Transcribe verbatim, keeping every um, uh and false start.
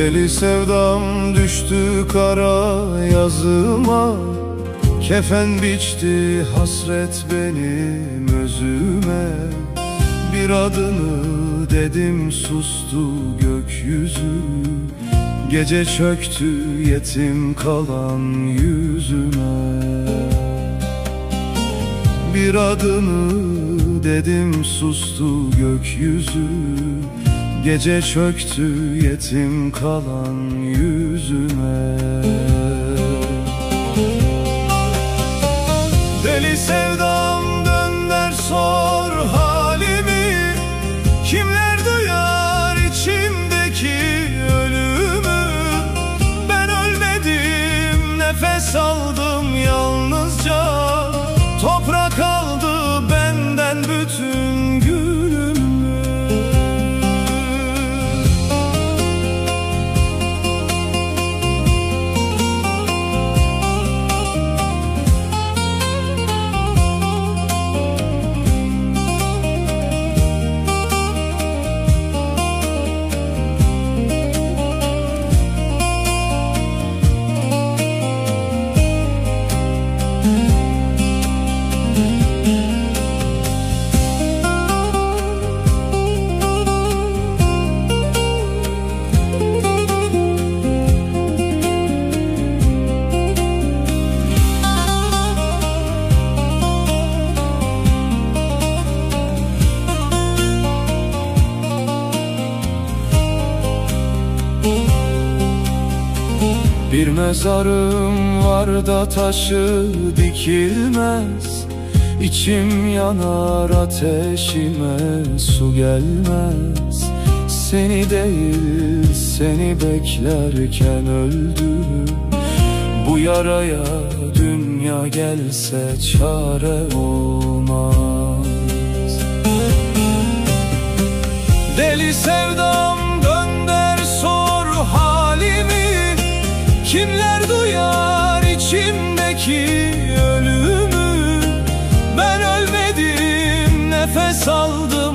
Deli sevdam düştü kara yazıma, kefen biçti hasret benim özüme. Bir adını dedim sustu gökyüzü, gece çöktü yetim kalan yüzüme. Bir adını dedim sustu gökyüzü, gece çöktü yetim kalan yüzüme. Deli sevdam dön der sor halimi, kimler duyar içimdeki ölümü? Ben ölmedim, nefes aldım yalnızca, toprak aldı benden bütün gülümü. Bir mezarım var da taşı dikilmez, İçim yanar ateşime su gelmez. Seni değil seni beklerken öldüm, bu yaraya dünya gelse çare olmaz. Deli sevdam dön der sor halimi, kimler duyar içimdeki ölümü? Ben ölmedim, nefes aldım